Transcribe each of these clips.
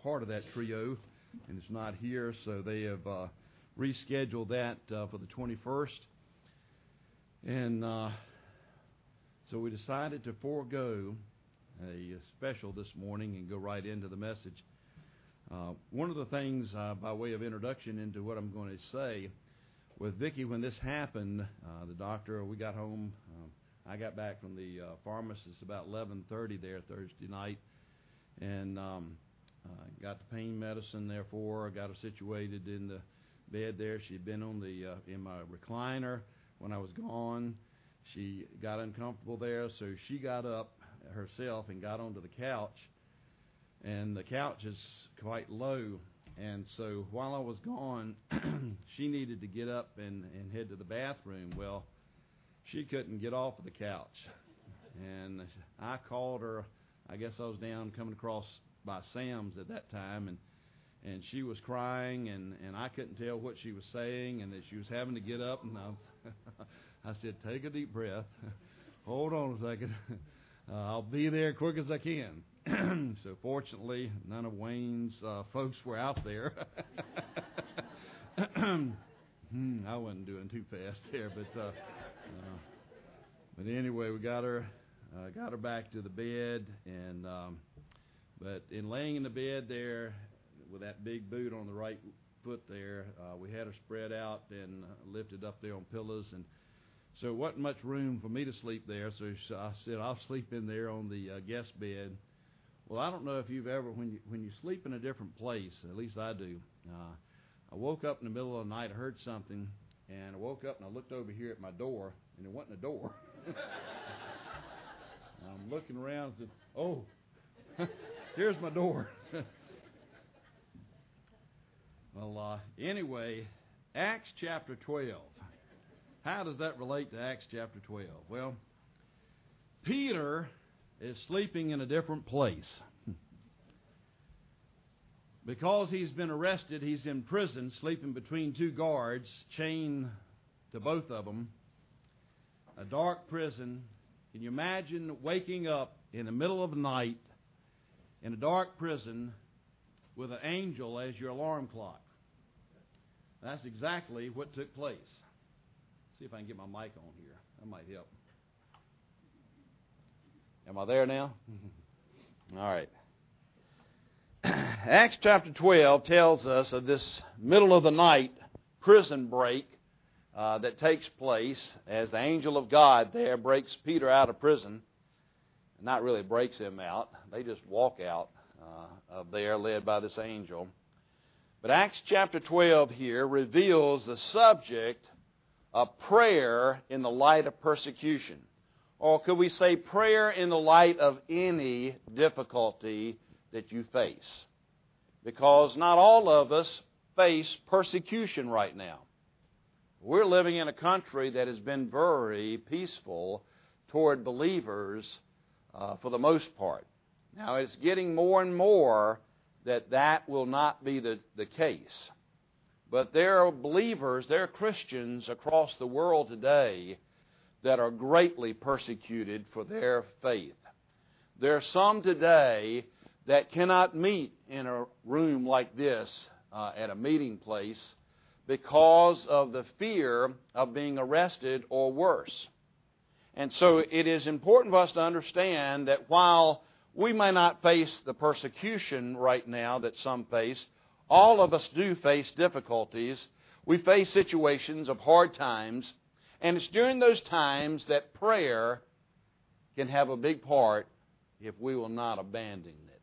part of that trio, and it's not here, so they have rescheduled that for the 21st. And so we decided to forego a special this morning and go right into the message. One of the things, by way of introduction into what I'm going to say, with Vicki, when this happened, the doctor, we got home. I got back from the pharmacist about 11:30 there Thursday night, and got the pain medicine there for her. Got her situated in the bed there. She'd been on the in my recliner when I was gone. She got uncomfortable there, so she got up herself and got onto the couch. And the couch is quite low, and so while I was gone, she needed to get up and head to the bathroom. Well, she couldn't get off of the couch, and I called her. I guess I was down coming across by Sam's at that time, and she was crying, and I couldn't tell what she was saying, and that she was having to get up, and I said, take a deep breath, hold on a second, I'll be there quick as I can. So fortunately, none of Wayne's folks were out there. I wasn't doing too fast there, but anyway, we got her back to the bed, and but in laying in the bed there with that big boot on the right foot there, we had her spread out and lifted up there on pillows, and so it wasn't much room for me to sleep there. So I said I'll sleep in there on the guest bed. Well, I don't know if you've ever, when you sleep in a different place, at least I do. I woke up in the middle of the night, I heard something, and I woke up and I looked over here at my door, and there wasn't a door. I'm looking around and said, oh, here's my door. Well, anyway, Acts chapter 12. How does that relate to Acts chapter 12? Well, Peter is sleeping in a different place. Because he's been arrested, he's in prison, sleeping between two guards, chained to both of them. A dark prison. Can you imagine waking up in the middle of the night in a dark prison with an angel as your alarm clock? That's exactly what took place. See if I can get my mic on here. That might help. Am I there now? All right. Acts chapter 12 tells us of this middle of the night prison break that takes place as the angel of God there breaks Peter out of prison. Not really breaks him out. They just walk out of there led by this angel. But Acts chapter 12 here reveals the subject of prayer in the light of persecution. Or could we say prayer in the light of any difficulty that you face? Because not all of us face persecution right now. We're living in a country that has been very peaceful toward believers for the most part. Now it's getting more and more that will not be the case. But there are believers, there are Christians across the world today that are greatly persecuted for their faith. There are some today that cannot meet in a room like this at a meeting place because of the fear of being arrested or worse. And so it is important for us to understand that while we may not face the persecution right now that some face, all of us do face difficulties. We face situations of hard times. And it's during those times that prayer can have a big part if we will not abandon it.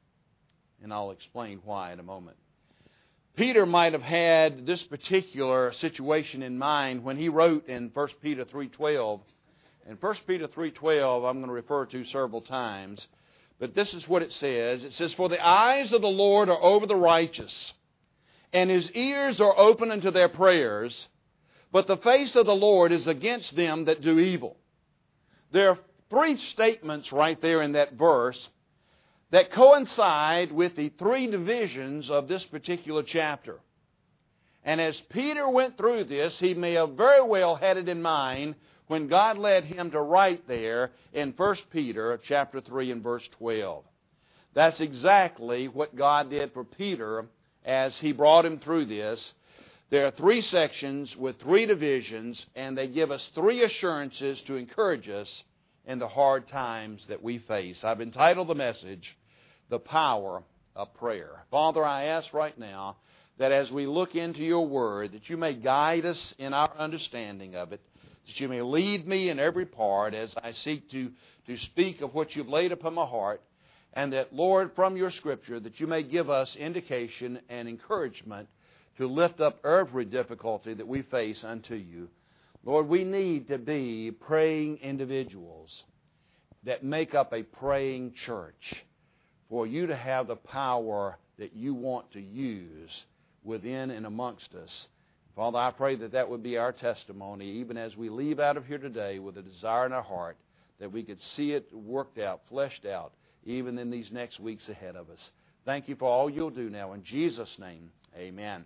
And I'll explain why in a moment. Peter might have had this particular situation in mind when he wrote in 1 Peter 3:12. And 1 Peter 3:12 I'm going to refer to several times. But this is what it says. It says, "For the eyes of the Lord are over the righteous, and His ears are open unto their prayers. But the face of the Lord is against them that do evil." There are three statements right there in that verse that coincide with the three divisions of this particular chapter. And as Peter went through this, he may have very well had it in mind when God led him to write there in 1 Peter chapter 3 and verse 12. That's exactly what God did for Peter as he brought him through this. There are 3 sections with 3 divisions, and they give us 3 assurances to encourage us in the hard times that we face. I've entitled the message, The Power of Prayer. Father, I ask right now that as we look into your word, that you may guide us in our understanding of it, that you may lead me in every part as I seek to speak of what you've laid upon my heart, and that, Lord, from your Scripture, that you may give us indication and encouragement to lift up every difficulty that we face unto you. Lord, we need to be praying individuals that make up a praying church for you to have the power that you want to use within and amongst us. Father, I pray that that would be our testimony, even as we leave out of here today with a desire in our heart that we could see it worked out, fleshed out, even in these next weeks ahead of us. Thank you for all you'll do now. In Jesus' name, amen.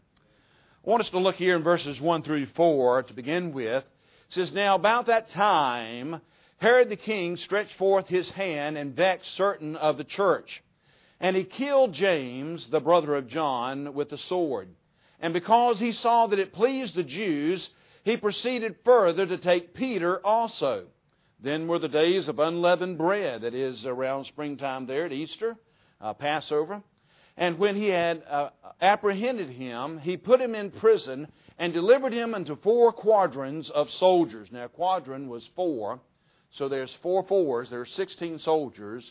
I want us to look here in verses 1 through 4 to begin with. It says, Now about that time, Herod the king stretched forth his hand and vexed certain of the church. And he killed James, the brother of John, with the sword. And because he saw that it pleased the Jews, he proceeded further to take Peter also. Then were the days of unleavened bread, that is, around springtime there at Easter, Passover. And when he had apprehended him, he put him in prison and delivered him unto 4 quadrants of soldiers. Now, a quadrant was 4, so there's 4 fours. There are 16 soldiers,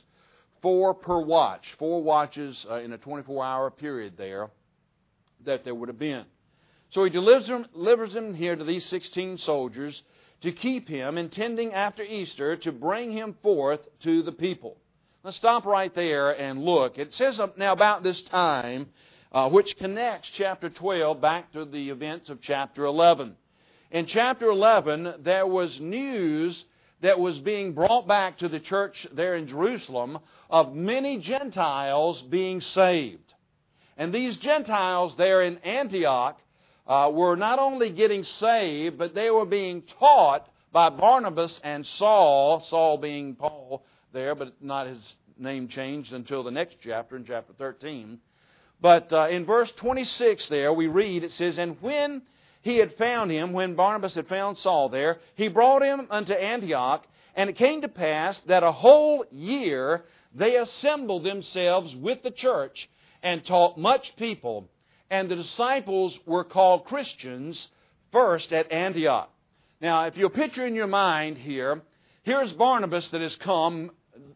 4 per watch. 4 watches in a 24-hour period there that there would have been. So he delivers him here to these 16 soldiers to keep him, intending after Easter to bring him forth to the people. Let's stop right there and look. It says now about this time, which connects chapter 12 back to the events of chapter 11. In chapter 11, there was news that was being brought back to the church there in Jerusalem of many Gentiles being saved. And these Gentiles there in Antioch were not only getting saved, but they were being taught by Barnabas and Saul, Saul being Paul there, but not his name changed until the next chapter, in chapter 13. But in verse 26 there, we read, it says, And when he had found him, when Barnabas had found Saul there, he brought him unto Antioch, and it came to pass that a whole year they assembled themselves with the church and taught much people. And the disciples were called Christians first at Antioch. Now, if you'll picture in your mind here, here's Barnabas that has come.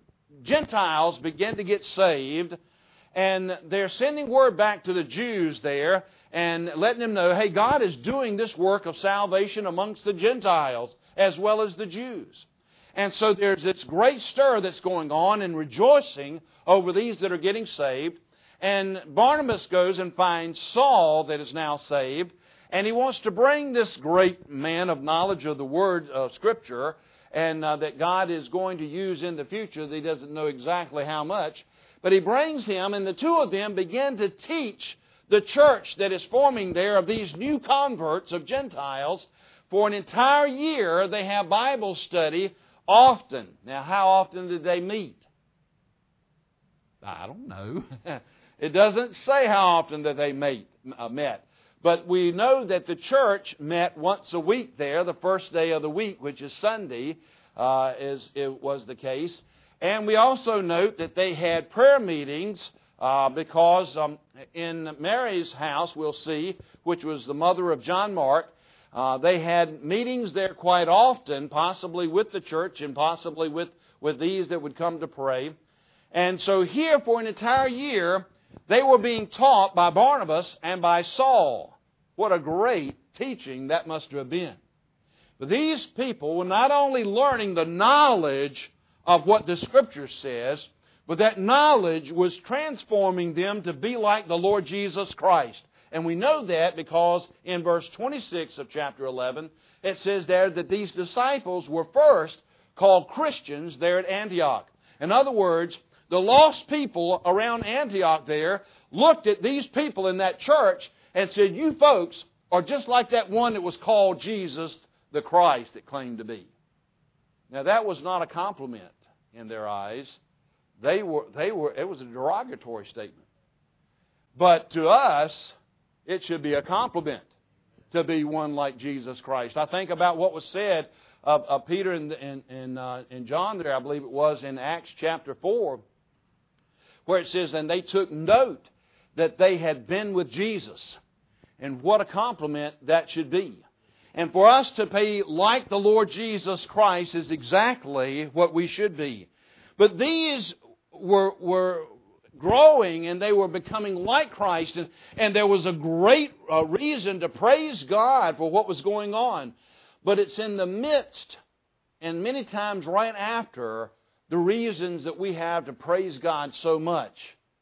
Gentiles begin to get saved, and they're sending word back to the Jews there and letting them know, hey, God is doing this work of salvation amongst the Gentiles as well as the Jews. And so there's this great stir that's going on and rejoicing over these that are getting saved. And Barnabas goes and finds Saul that is now saved, and he wants to bring this great man of knowledge of the Word of Scripture and that God is going to use in the future. He doesn't know exactly how much. But he brings him, and the two of them begin to teach the church that is forming there of these new converts of Gentiles. For an entire year, they have Bible study often. Now, how often did they meet? I don't know. It doesn't say how often that they met. But we know that the church met once a week there, the first day of the week, which is Sunday, it was the case. And we also note that they had prayer meetings because in Mary's house, we'll see, which was the mother of John Mark, they had meetings there quite often, possibly with the church and possibly with these that would come to pray. And so here for an entire year, they were being taught by Barnabas and by Saul. What a great teaching that must have been. But these people were not only learning the knowledge of what the Scripture says, but that knowledge was transforming them to be like the Lord Jesus Christ. And we know that because in verse 26 of chapter 11, it says there that these disciples were first called Christians there at Antioch. In other words, the lost people around Antioch there looked at these people in that church and said, you folks are just like that one that was called Jesus the Christ that claimed to be. Now that was not a compliment in their eyes, it was a derogatory statement. But to us, it should be a compliment to be one like Jesus Christ. I think about what was said of Peter and John there, I believe it was in Acts chapter 4, where it says, and they took note that they had been with Jesus. And what a compliment that should be. And for us to be like the Lord Jesus Christ is exactly what we should be. But these were growing and they were becoming like Christ. And there was a great reason to praise God for what was going on. But it's in the midst, and many times right after, the reasons that we have to praise God so much,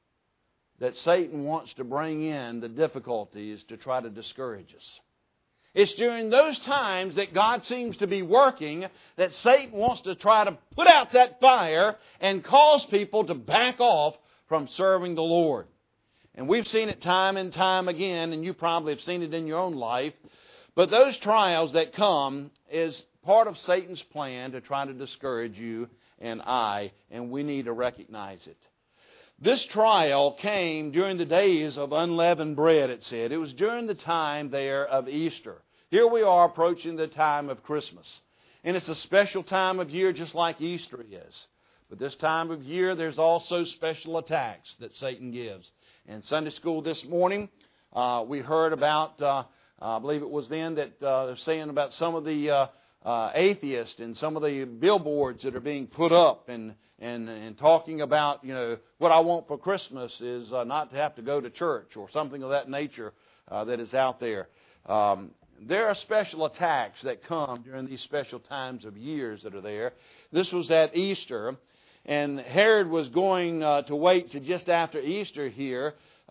that Satan wants to bring in the difficulties to try to discourage us. It's during those times that God seems to be working, that Satan wants to try to put out that fire and cause people to back off from serving the Lord. And we've seen it time and time again, and you probably have seen it in your own life. But those trials that come is part of Satan's plan to try to discourage you and I, and we need to recognize it. This trial came during the days of unleavened bread, it said. It was during the time there of Easter. Here we are approaching the time of Christmas. And it's a special time of year just like Easter is. But this time of year, there's also special attacks that Satan gives. In Sunday school this morning, we heard about, I believe it was then that they're saying about some of the atheists and some of the billboards that are being put up and talking about, what I want for Christmas is not to have to go to church or something of that nature that is out there. There are special attacks that come during these special times of years that are there. This was at Easter, and Herod was going to wait to just after Easter here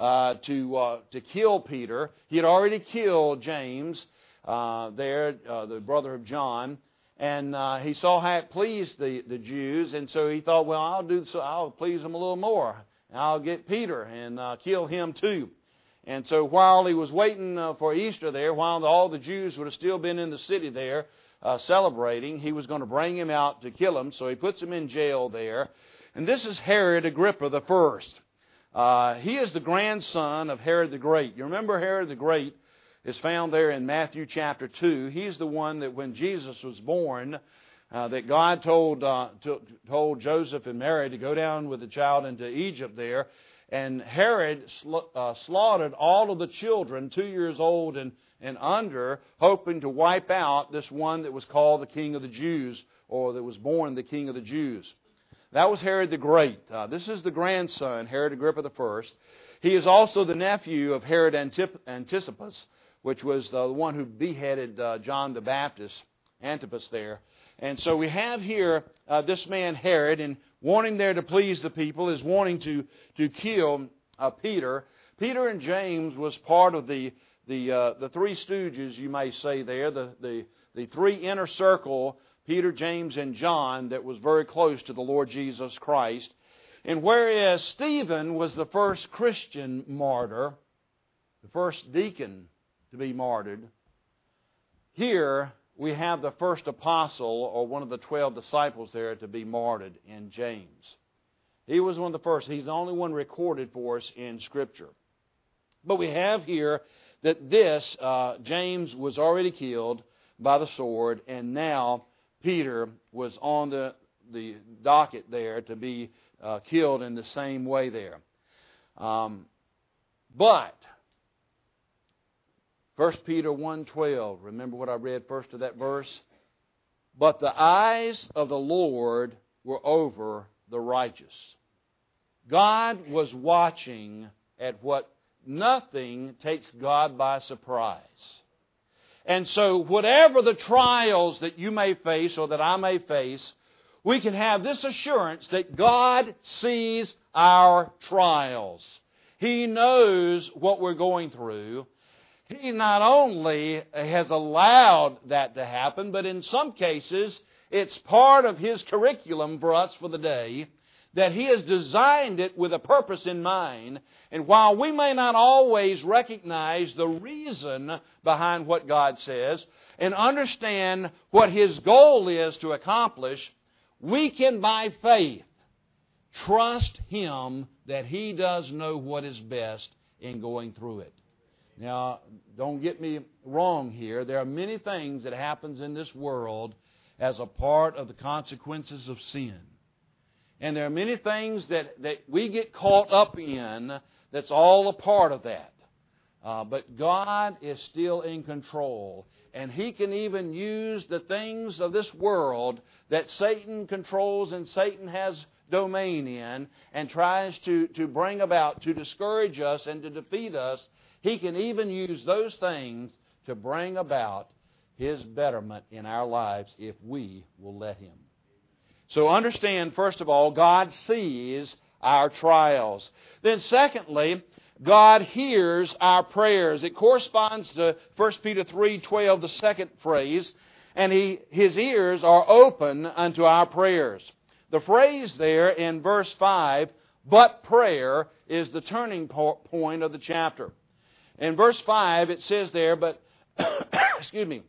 to kill Peter. He had already killed James the brother of John. And he saw how it pleased the Jews, and so he thought, well, I'll please them a little more. I'll get Peter and kill him too. And so while he was waiting for Easter there, while all the Jews would have still been in the city there celebrating, he was going to bring him out to kill him. So he puts him in jail there. And this is Herod Agrippa the First. He is the grandson of Herod the Great. You remember Herod the Great is found there in Matthew chapter 2. He's the one that when Jesus was born, that God told Joseph and Mary to go down with the child into Egypt there. And Herod slaughtered all of the children 2 years old and under, hoping to wipe out this one that was called the King of the Jews, or that was born the King of the Jews. That was Herod the Great. This is the grandson, Herod Agrippa the First. He is also the nephew of Herod Antipas, which was the one who beheaded John the Baptist, Antipas there. And so we have here this man Herod, and wanting there to please the people, is wanting to kill Peter. Peter and James was part of the three stooges, you may say there, the three inner circle, Peter, James, and John, that was very close to the Lord Jesus Christ. And whereas Stephen was the first Christian martyr, the first deacon to be martyred, here we have the first apostle, or one of the 12 disciples there, to be martyred in James. He was one of the first. He's the only one recorded for us in Scripture. But we have here that James was already killed by the sword, and now Peter was on the docket there to be killed in the same way there. But 1 Peter 1:12, remember what I read first of that verse? But the eyes of the Lord were over the righteous. God was watching at what nothing takes God by surprise. And so whatever the trials that you may face or that I may face, we can have this assurance that God sees our trials. He knows what we're going through. He not only has allowed that to happen, but in some cases, it's part of His curriculum for us for the day, that He has designed it with a purpose in mind. And while we may not always recognize the reason behind what God says and understand what His goal is to accomplish, we can by faith trust Him that He does know what is best in going through it. Now, don't get me wrong here. There are many things that happens in this world as a part of the consequences of sin. And there are many things that we get caught up in that's all a part of that. But God is still in control. And He can even use the things of this world that Satan controls and Satan has domain in and tries to bring about to discourage us and to defeat us. He can even use those things to bring about His betterment in our lives if we will let Him. So understand, first of all, God sees our trials. Then secondly, God hears our prayers. It corresponds to 1 Peter 3:12, the second phrase, and His ears are open unto our prayers. The phrase there in verse 5, but prayer, is the turning point of the chapter. In verse 5 it says there, but, excuse me,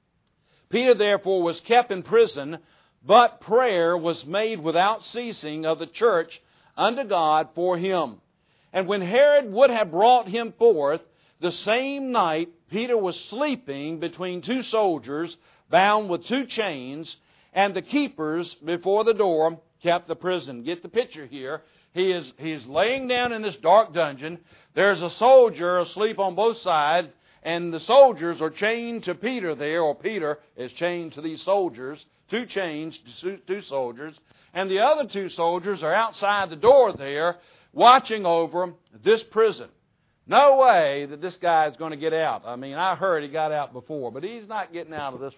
Peter therefore was kept in prison, but prayer was made without ceasing of the church unto God for him. And when Herod would have brought him forth, the same night Peter was sleeping between two soldiers, bound with two chains, and the keepers before the door kept the prison. Get the picture here. He's laying down in this dark dungeon. There's a soldier asleep on both sides, and the soldiers are chained to Peter there, or Peter is chained to these soldiers, two chains to two soldiers, and the other two soldiers are outside the door there watching over this prison. No way that this guy is going to get out. I mean, I heard he got out before, but he's not getting out of this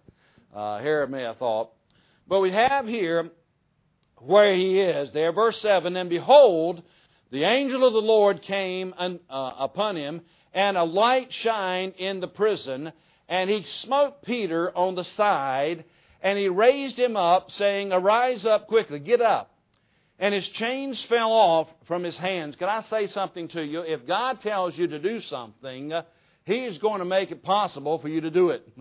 one. Herod may have thought. But we have here where he is there, verse 7, and behold, the angel of the Lord came upon him, and a light shined in the prison, and he smote Peter on the side, and he raised him up, saying, arise up quickly, get up. And his chains fell off from his hands. Can I say something to you? If God tells you to do something, He's going to make it possible for you to do it.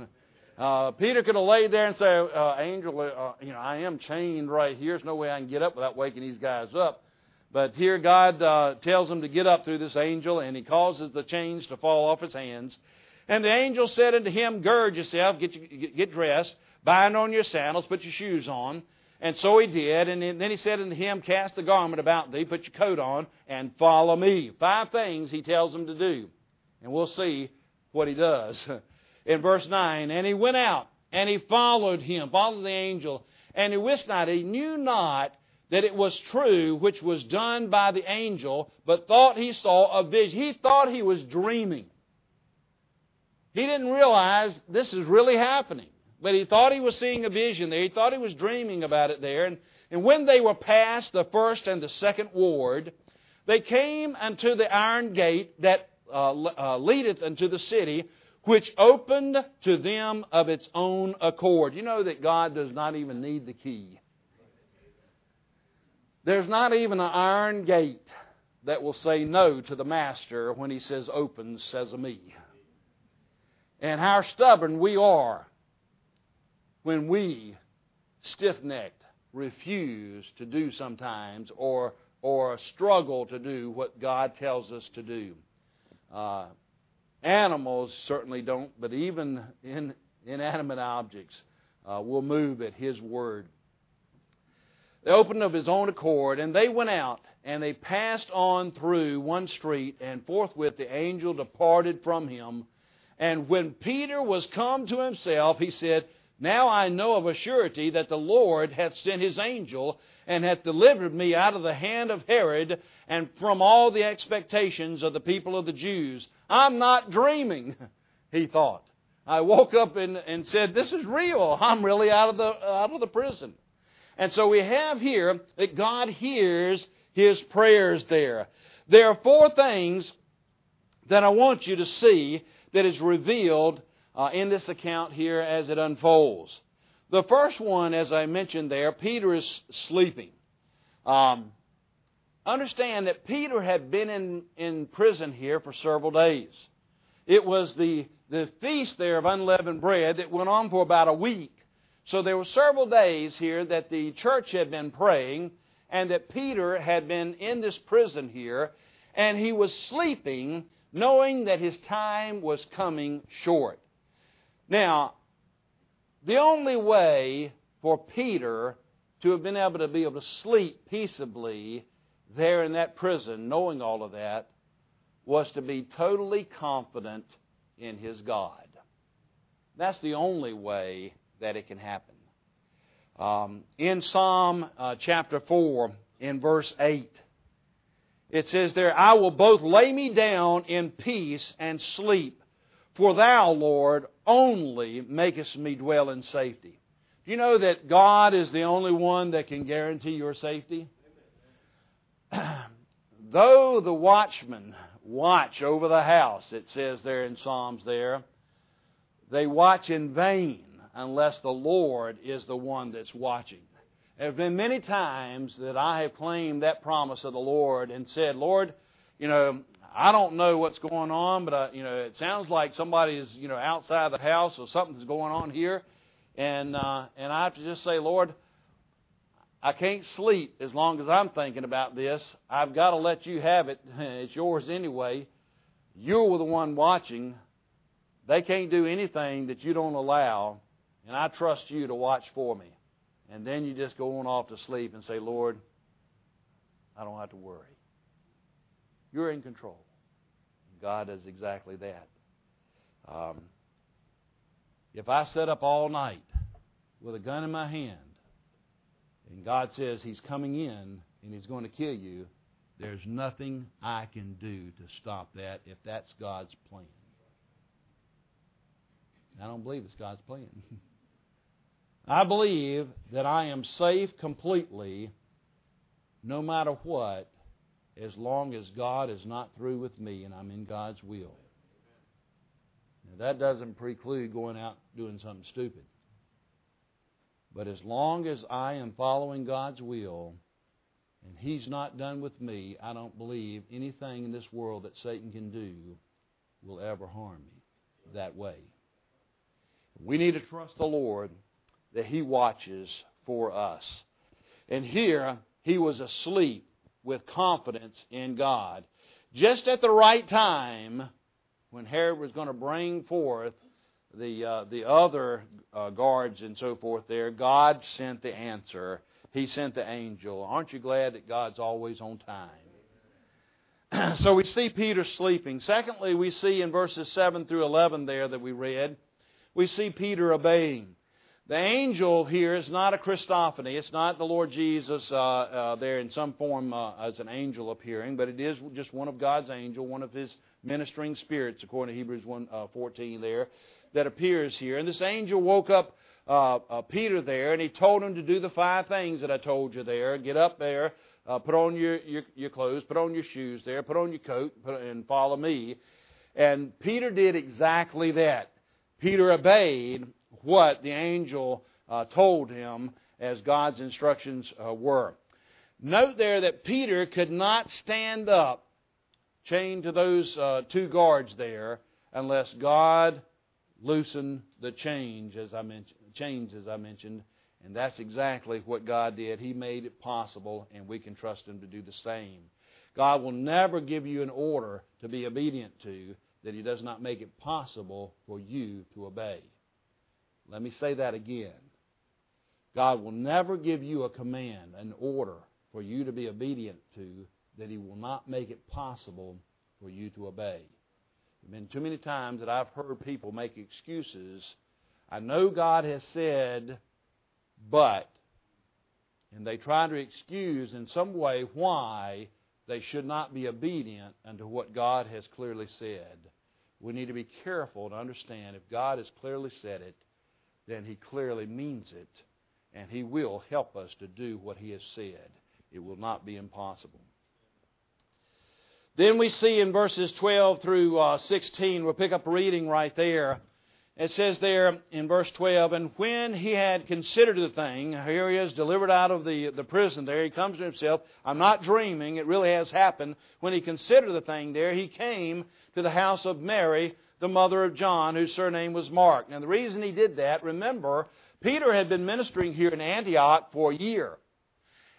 Peter could have laid there and said, angel, I am chained right here. There's no way I can get up without waking these guys up. But here God tells him to get up through this angel, and He causes the chains to fall off his hands. And the angel said unto him, gird yourself, get dressed, bind on your sandals, put your shoes on. And so he did. And then he said unto him, cast the garment about thee, put your coat on, and follow me. 5 things he tells him to do. And we'll see what he does. In verse 9, and he went out, and he followed the angel. And he wist not, he knew not that it was true which was done by the angel, but thought he saw a vision. He thought he was dreaming. He didn't realize this is really happening. But he thought he was seeing a vision there. He thought he was dreaming about it there. And when they were past the first and the second ward, they came unto the iron gate that leadeth unto the city, which opened to them of its own accord. You know that God does not even need the key. There's not even an iron gate that will say no to the master when He says, open sesame. And how stubborn we are when we, stiff-necked, refuse to do sometimes or struggle to do what God tells us to do. Animals certainly don't, but even inanimate objects will move at His word. They opened of His own accord, and they went out, and they passed on through one street, and forthwith the angel departed from him. And when Peter was come to himself, he said, now I know of a surety that the Lord hath sent His angel, and hath delivered me out of the hand of Herod, and from all the expectations of the people of the Jews. I'm not dreaming, he thought. I woke up and said, this is real. I'm really out of the prison. And so we have here that God hears His prayers there. There are 4 things that I want you to see that is revealed in this account here as it unfolds. The first one, as I mentioned there, Peter is sleeping. Understand that Peter had been in prison here for several days. It was the feast there of unleavened bread that went on for about a week. So there were several days here that the church had been praying, and that Peter had been in this prison here, and he was sleeping, knowing that his time was coming short. Now, the only way for Peter to have been able to sleep peaceably there in that prison, knowing all of that, was to be totally confident in his God. That's the only way that it can happen. In Psalm chapter 4, in verse 8, it says there, I will both lay me down in peace and sleep, for Thou, Lord, only makest me dwell in safety. Do you know that God is the only one that can guarantee your safety? Though the watchmen watch over the house, it says there in Psalms there, they watch in vain unless the Lord is the one that's watching. There have been many times that I have claimed that promise of the Lord and said, Lord, I don't know what's going on, but it sounds like somebody is outside the house or something's going on here, and I have to just say, Lord, I can't sleep as long as I'm thinking about this. I've got to let you have it. It's yours anyway. You're the one watching. They can't do anything that you don't allow, and I trust you to watch for me. And then you just go on off to sleep and say, Lord, I don't have to worry. You're in control. God does exactly that. If I sit up all night with a gun in my hand, and God says He's coming in and He's going to kill you, there's nothing I can do to stop that if that's God's plan. I don't believe it's God's plan. I believe that I am safe completely, no matter what, as long as God is not through with me and I'm in God's will. Now, that doesn't preclude going out doing something stupid. But as long as I am following God's will and He's not done with me, I don't believe anything in this world that Satan can do will ever harm me that way. We need to trust the Lord that He watches for us. And here, he was asleep with confidence in God. Just at the right time, when Herod was going to bring forth the other guards and so forth there, God sent the answer. He sent the angel. Aren't you glad that God's always on time? So we see Peter sleeping. Secondly, we see in verses 7 through 11 there that we read, we see Peter obeying. The angel here is not a Christophany. It's not the Lord Jesus there in some form as an angel appearing, but it is just one of God's angel, one of His ministering spirits, according to Hebrews 1:14 there, that appears here. And this angel woke up Peter there, and he told him to do the 5 things that I told you there. Get up there, put on your clothes, put on your shoes there, put on your coat, and follow me. And Peter did exactly that. Peter obeyed what the angel told him as God's instructions were. Note there that Peter could not stand up chained to those 2 guards there unless God loosened the chains, as I mentioned, and that's exactly what God did. He made it possible, and we can trust Him to do the same. God will never give you an order to be obedient to that He does not make it possible for you to obey. Let me say that again. God will never give you a command, an order for you to be obedient to that He will not make it possible for you to obey. There have been too many times that I've heard people make excuses. I know God has said, but, and they try to excuse in some way why they should not be obedient unto what God has clearly said. We need to be careful to understand if God has clearly said it, then He clearly means it, and He will help us to do what He has said. It will not be impossible. Then we see in verses 12 through 16, we'll pick up reading right there. It says there in verse 12, and when he had considered the thing, here he is delivered out of the prison there, he comes to himself. I'm not dreaming, it really has happened. When he considered the thing there, he came to the house of Mary, the mother of John, whose surname was Mark. Now the reason he did that, remember, Peter had been ministering here in Antioch for a year.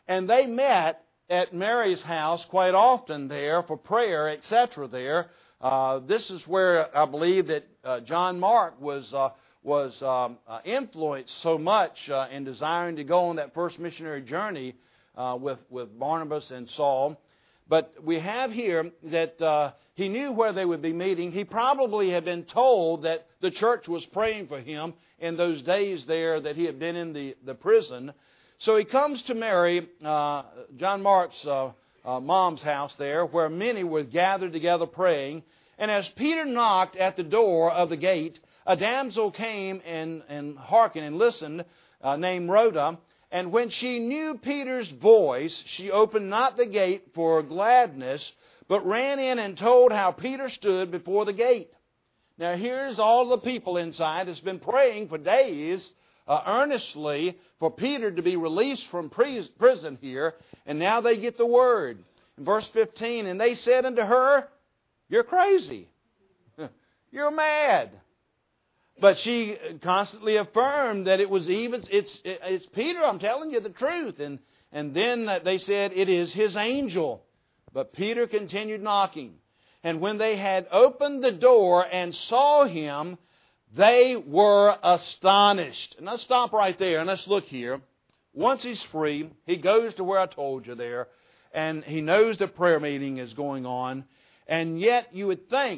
And they met at Mary's house quite often there for prayer, etc. there. This is where I believe that John Mark was influenced so much in desiring to go on that first missionary journey with Barnabas and Saul. But we have here that he knew where they would be meeting. He probably had been told that the church was praying for him in those days there that he had been in the prison. So he comes to Mary, John Mark's mom's house there, where many were gathered together praying. And as Peter knocked at the door of the gate, a damsel came and hearkened and listened, named Rhoda. And when she knew Peter's voice, she opened not the gate for gladness, but ran in and told how Peter stood before the gate. Now here's all the people inside that's been praying for days, earnestly for Peter to be released from prison here, and now they get the word. In verse 15, and they said unto her, "You're crazy. You're mad." But she constantly affirmed that it's Peter, I'm telling you the truth. And then they said, "It is his angel." But Peter continued knocking. And when they had opened the door and saw him, they were astonished. And let's stop right there and let's look here. Once he's free, he goes to where I told you there, and he knows the prayer meeting is going on. And yet you would think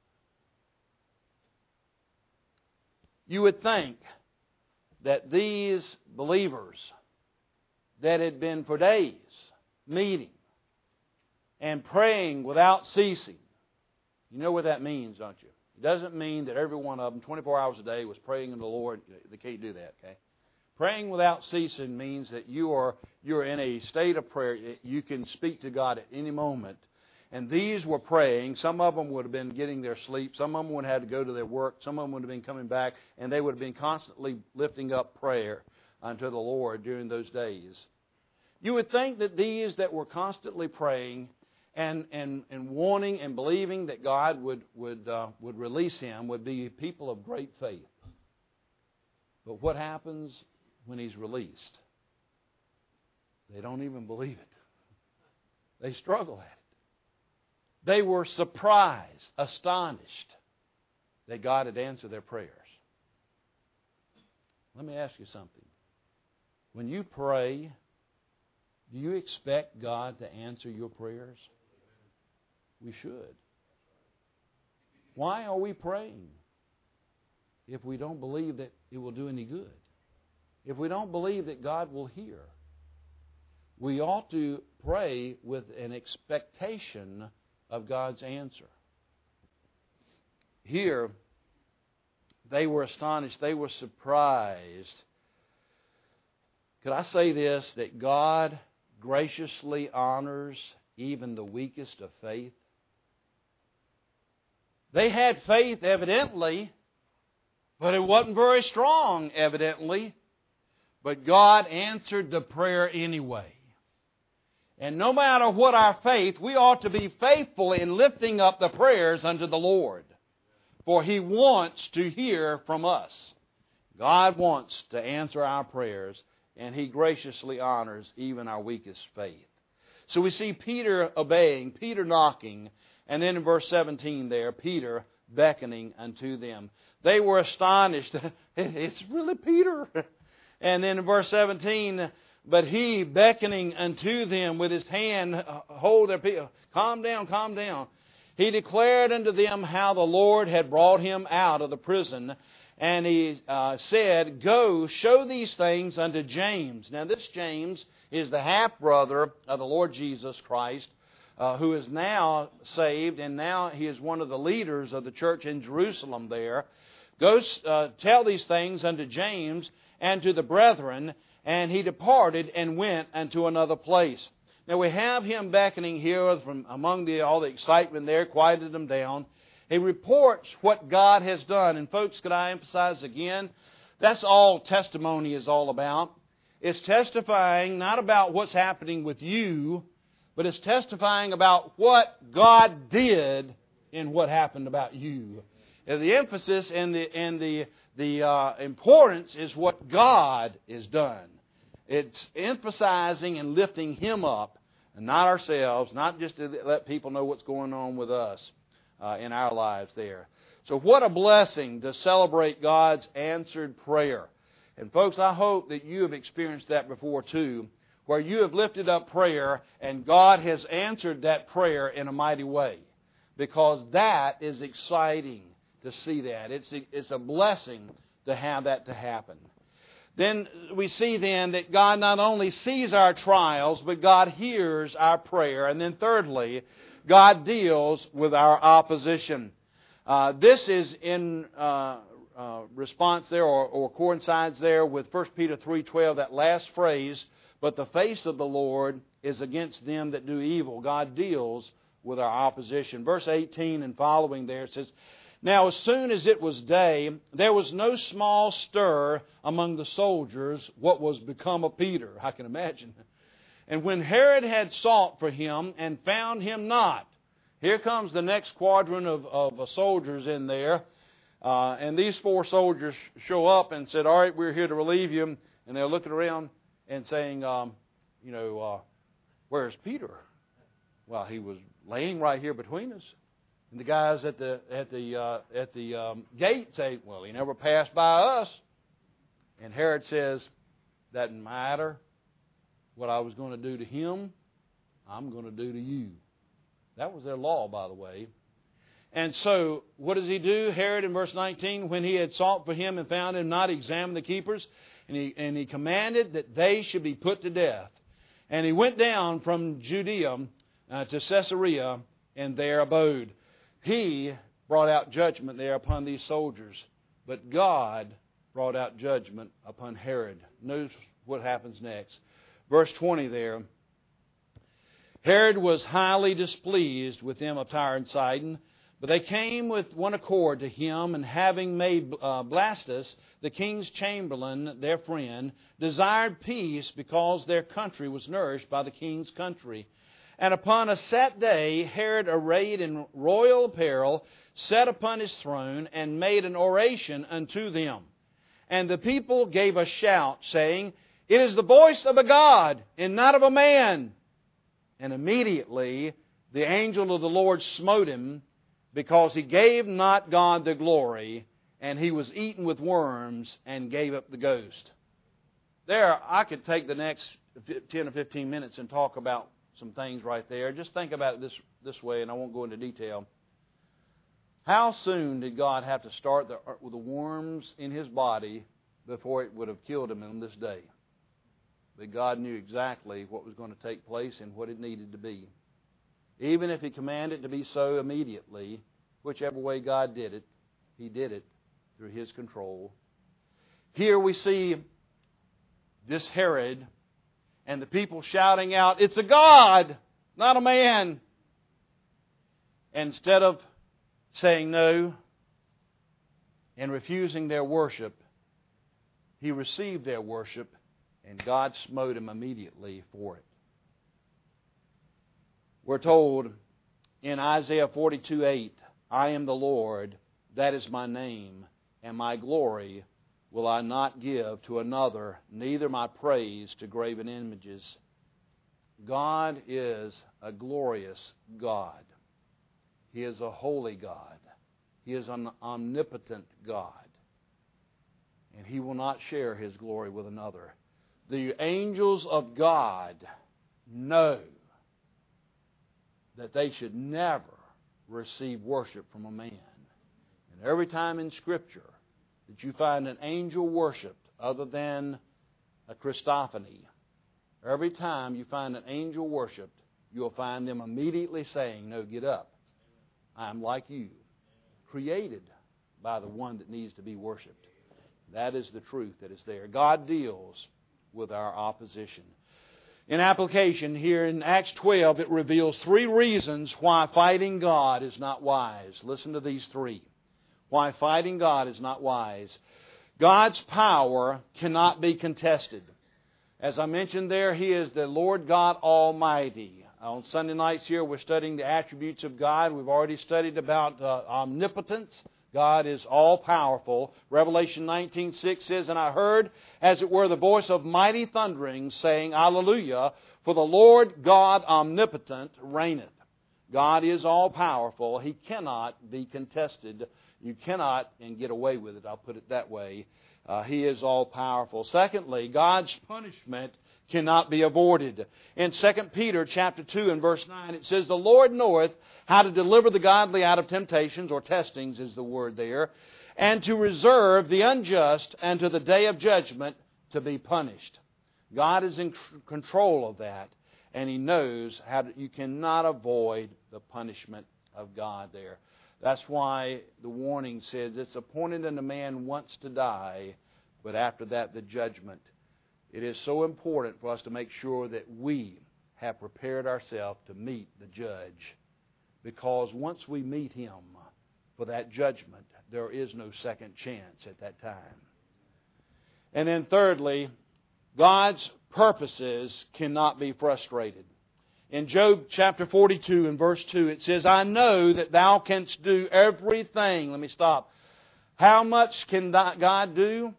that these believers that had been for days meeting and praying without ceasing, you know what that means, don't you? It doesn't mean that every one of them, 24 hours a day, was praying to the Lord. They can't do that, okay? Praying without ceasing means that you're in a state of prayer. You can speak to God at any moment. And these were praying. Some of them would have been getting their sleep. Some of them would have had to go to their work. Some of them would have been coming back. And they would have been constantly lifting up prayer unto the Lord during those days. You would think that these that were constantly praying and wanting and believing that God would release him would be people of great faith. But what happens when he's released? They don't even believe it. They struggle at it. They were surprised, astonished that God had answered their prayers. Let me ask you something. When you pray, do you expect God to answer your prayers? We should. Why are we praying if we don't believe that it will do any good? If we don't believe that God will hear? We ought to pray with an expectation of God's answer. Here, they were astonished. They were surprised. Could I say this, that God graciously honors even the weakest of faith? They had faith, evidently, but it wasn't very strong, evidently. But God answered the prayer anyway. And no matter what our faith, we ought to be faithful in lifting up the prayers unto the Lord. For He wants to hear from us. God wants to answer our prayers, and He graciously honors even our weakest faith. So we see Peter obeying, Peter knocking, and then in verse 17 there, Peter beckoning unto them. They were astonished. It's really Peter. And then in verse 17, but he beckoning unto them with his hand, hold their people. Calm down, calm down. He declared unto them how the Lord had brought him out of the prison. And he said, "Go, show these things unto James." Now this James is the half-brother of the Lord Jesus Christ, who is now saved, and now he is one of the leaders of the church in Jerusalem there. Go tell these things unto James and to the brethren. And he departed and went unto another place. Now we have him beckoning here from among all the excitement there, quieted them down. He reports what God has done. And folks, could I emphasize again, that's all testimony is all about. It's testifying not about what's happening with you, but it's testifying about what God did in what happened about you. And the emphasis and the importance is what God has done. It's emphasizing and lifting Him up, and not ourselves, not just to let people know what's going on with us in our lives there. So what a blessing to celebrate God's answered prayer. And folks, I hope that you have experienced that before too, where you have lifted up prayer and God has answered that prayer in a mighty way. Because that is exciting to see that. It's a blessing to have that to happen. Then we see then that God not only sees our trials, but God hears our prayer. And then thirdly, God deals with our opposition. This is in response there or coincides there with 1 Peter 3:12, that last phrase, but the face of the Lord is against them that do evil. God deals with our opposition. Verse 18 and following there says, now as soon as it was day, there was no small stir among the soldiers what was become of Peter. I can imagine. And when Herod had sought for him and found him not, here comes the next quadrant of soldiers in there. And these 4 soldiers show up and said, all right, we're here to relieve you. And they're looking around and saying, where's Peter? Well, he was laying right here between us. And the guys at the gate say, well, he never passed by us. And Herod says, doesn't matter what I was going to do to him, I'm going to do to you. That was their law, by the way. And so, what does he do? Herod, in verse 19, when he had sought for him and found him not, examined the keepers, and he commanded that they should be put to death. And he went down from Judea to Caesarea, and there abode. He brought out judgment there upon these soldiers, but God brought out judgment upon Herod. Notice what happens next. Verse 20 there. Herod was highly displeased with them of Tyre and Sidon, but they came with one accord to him, and having made Blastus, the king's chamberlain, their friend, desired peace because their country was nourished by the king's country. And upon a set day, Herod, arrayed in royal apparel, sat upon his throne, and made an oration unto them. And the people gave a shout, saying, it is the voice of a God, and not of a man. And immediately the angel of the Lord smote him, because he gave not God the glory, and he was eaten with worms, and gave up the ghost. There, I could take the next 10 or 15 minutes and talk about some things right there. Just think about it this way, and I won't go into detail. How soon did God have to start with the worms in his body before it would have killed him on this day? But God knew exactly what was going to take place and what it needed to be. Even if he commanded it to be so immediately, whichever way God did it, he did it through his control. Here we see this Herod and the people shouting out, it's a God, not a man. And instead of saying no and refusing their worship, he received their worship, and God smote him immediately for it. We're told in Isaiah 42:8, I am the Lord, that is my name, and my glory will I not give to another, neither my praise to graven images. God is a glorious God. He is a holy God. He is an omnipotent God. And He will not share His glory with another. The angels of God know that they should never receive worship from a man. And every time in Scripture that you find an angel worshipped other than a Christophany, every time you find an angel worshipped, you'll find them immediately saying, no, get up. I'm like you, created by the one that needs to be worshipped. That is the truth that is there. God deals with our opposition. In application, here in Acts 12, it reveals 3 reasons why fighting God is not wise. Listen to these 3. Why fighting God is not wise. God's power cannot be contested. As I mentioned there, He is the Lord God Almighty. On Sunday nights here, we're studying the attributes of God. We've already studied about omnipotence, God is all-powerful. Revelation 19:6 says, "And I heard, as it were, the voice of mighty thundering, saying, Alleluia, for the Lord God omnipotent reigneth." God is all-powerful. He cannot be contested. You cannot and get away with it. I'll put it that way. He is all-powerful. Secondly, God's punishment cannot be avoided. In 2 Peter chapter 2 and verse 9, it says, "The Lord knoweth how to deliver the godly out of temptations," or testings is the word there, "and to reserve the unjust unto the day of judgment to be punished." God is in control of that, and He knows how you cannot avoid the punishment of God there. That's why the warning says it's appointed unto man once to die, but after that the judgment. It is so important for us to make sure that we have prepared ourselves to meet the judge, because once we meet Him for that judgment, there is no second chance at that time. And then thirdly, God's purposes cannot be frustrated. In Job chapter 42 and verse 2, it says, "I know that thou canst do everything." Let me stop. How much can God do?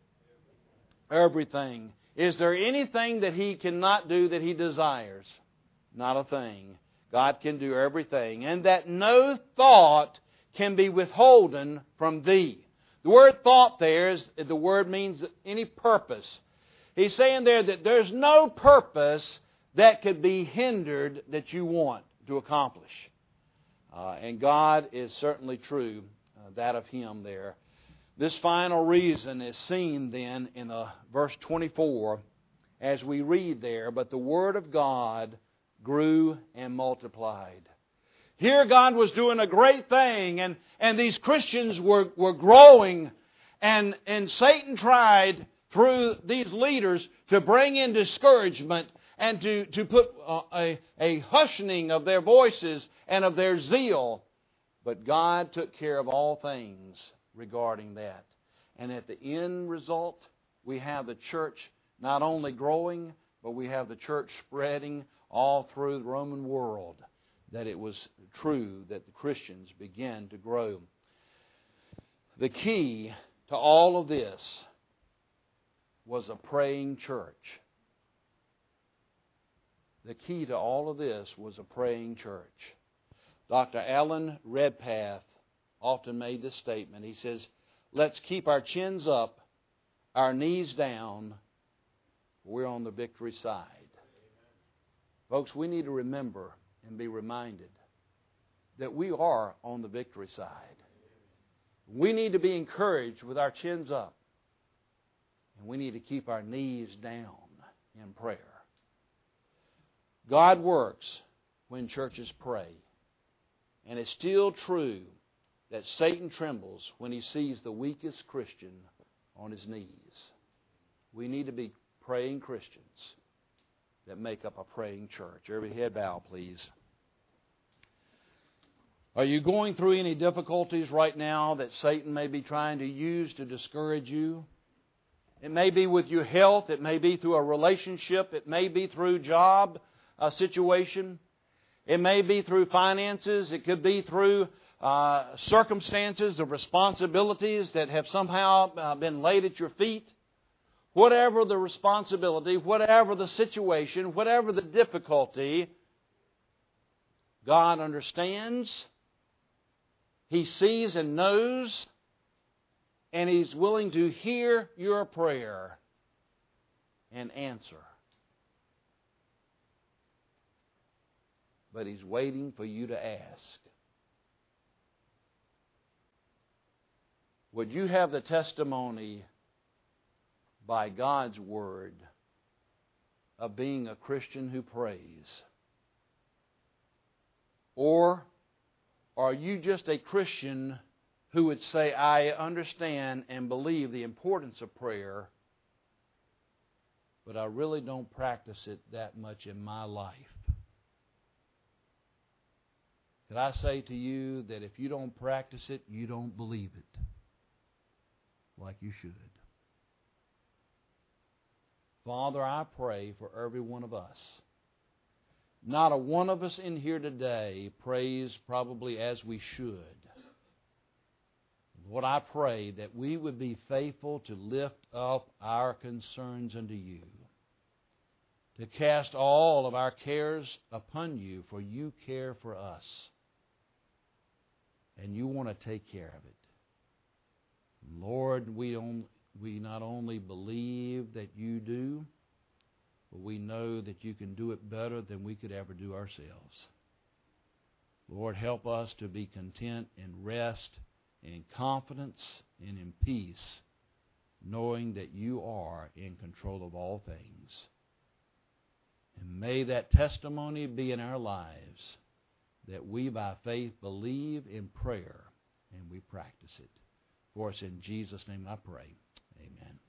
Everything. Is there anything that He cannot do that He desires? Not a thing. God can do everything. "And that no thought can be withholden from thee." The word thought there is, the word means any purpose. He's saying there that there's no purpose that could be hindered that you want to accomplish. And God is certainly true, that of Him there. This final reason is seen then in verse 24 as we read there, "But the Word of God grew and multiplied." Here God was doing a great thing, and these Christians were growing, and Satan tried through these leaders to bring in discouragement and to put a hushing of their voices and of their zeal. But God took care of all things regarding that. And at the end result, we have the church not only growing, but we have the church spreading all through the Roman world, that it was true that the Christians began to grow. The key to all of this was a praying church. The key to all of this was a praying church. Dr. Alan Redpath often made this statement. He says, "Let's keep our chins up, our knees down. We're on the victory side." Folks, we need to remember and be reminded that we are on the victory side. We need to be encouraged with our chins up, and we need to keep our knees down in prayer. God works when churches pray, and it's still true that Satan trembles when he sees the weakest Christian on his knees. We need to be praying Christians that make up a praying church. Every head bow, please. Are you going through any difficulties right now that Satan may be trying to use to discourage you? It may be with your health. It may be through a relationship. It may be through job situation. It may be through finances. It could be through circumstances of responsibilities that have somehow been laid at your feet. Whatever the responsibility, whatever the situation, whatever the difficulty, God understands. He sees and knows, and He's willing to hear your prayer and answer. But He's waiting for you to ask. Would you have the testimony by God's Word of being a Christian who prays? Or are you just a Christian who would say, "I understand and believe the importance of prayer, but I really don't practice it that much in my life"? Could I say to you that if you don't practice it, you don't believe it like you should? Father, I pray for every one of us. Not a one of us in here today prays probably as we should. Lord, I pray that we would be faithful to lift up our concerns unto you, to cast all of our cares upon you, for you care for us, and you want to take care of it. Lord, we not only believe that you do, but we know that you can do it better than we could ever do ourselves. Lord, help us to be content in rest, in confidence, and in peace, knowing that you are in control of all things. And may that testimony be in our lives, that we by faith believe in prayer and we practice it. For us in Jesus' name I pray. Amen.